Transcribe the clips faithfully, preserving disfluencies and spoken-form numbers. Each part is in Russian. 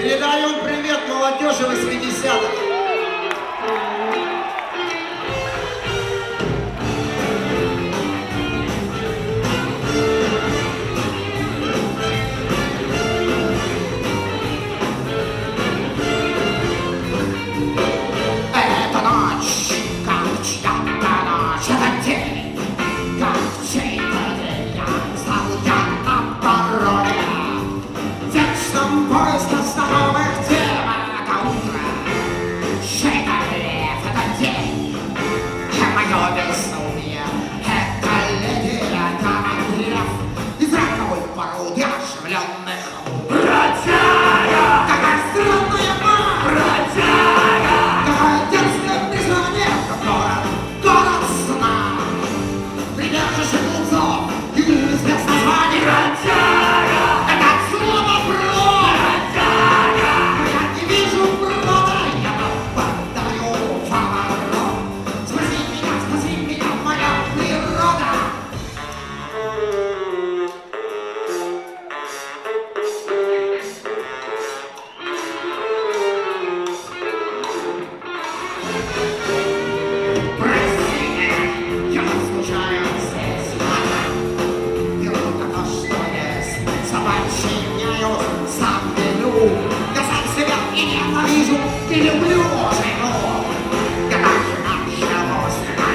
Передаем привет молодежи восьмидесятых. Это ночь, как чья-то ночь, это день, как чей-то день. Я стал я на пороге, в вечном поиске знакомых тем. Это утро, чей-то лев, это день, мое безумие, это леди, это мотив из раковой породы оживленных бродяга. Какая странная мать! Бродяга! Какое дерзкое признание! Город, город сна! Прибежище глупцов и улиц названий. Бродяга! Это слово брод! Бродяга! Я не вижу брода, я попадаю в поворот. Спаси меня, спаси меня, моя природа! Прости, я скучаю здесь. Беру то, что есть, собачьяю, сам велю. Я сам себя и ненавижу, и люблю жену. Я так и началось,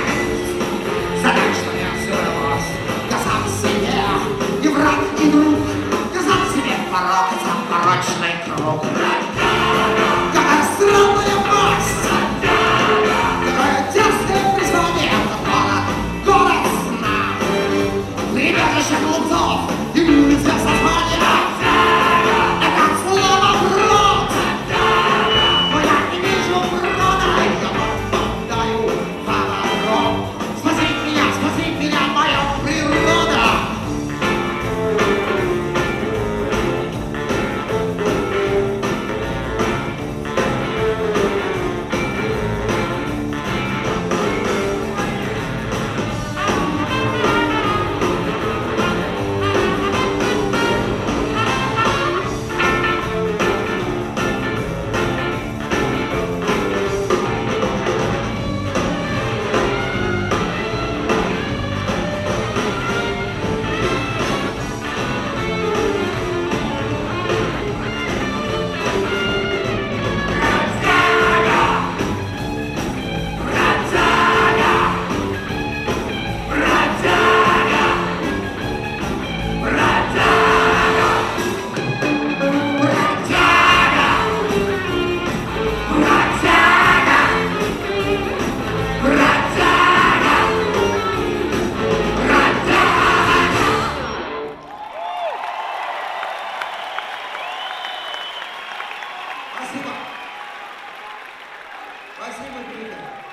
за так, что я взорвалась. Я сам себе и враг, и друг. Я сам себе порог, и сам порочный круг. Какая странная масть! Какое дерзкое признание! Это город, город сна! Прибежище глупцов и улиц без названия! Это слово брод! Но я не вижу брода, я попадаю в поворот. Спаси меня, спаси меня, моя природа! Спасибо. Спасибо, Гриша.